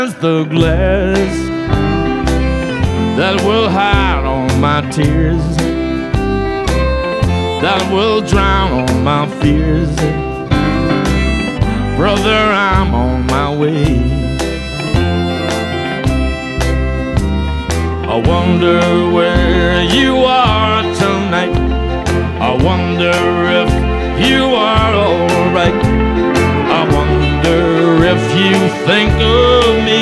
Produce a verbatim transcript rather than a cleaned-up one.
the glass that will hide all my tears, that will drown all my fears. Brother, I'm on my way. I wonder where you are tonight. I wonder if you are alright. I wonder if you think of me.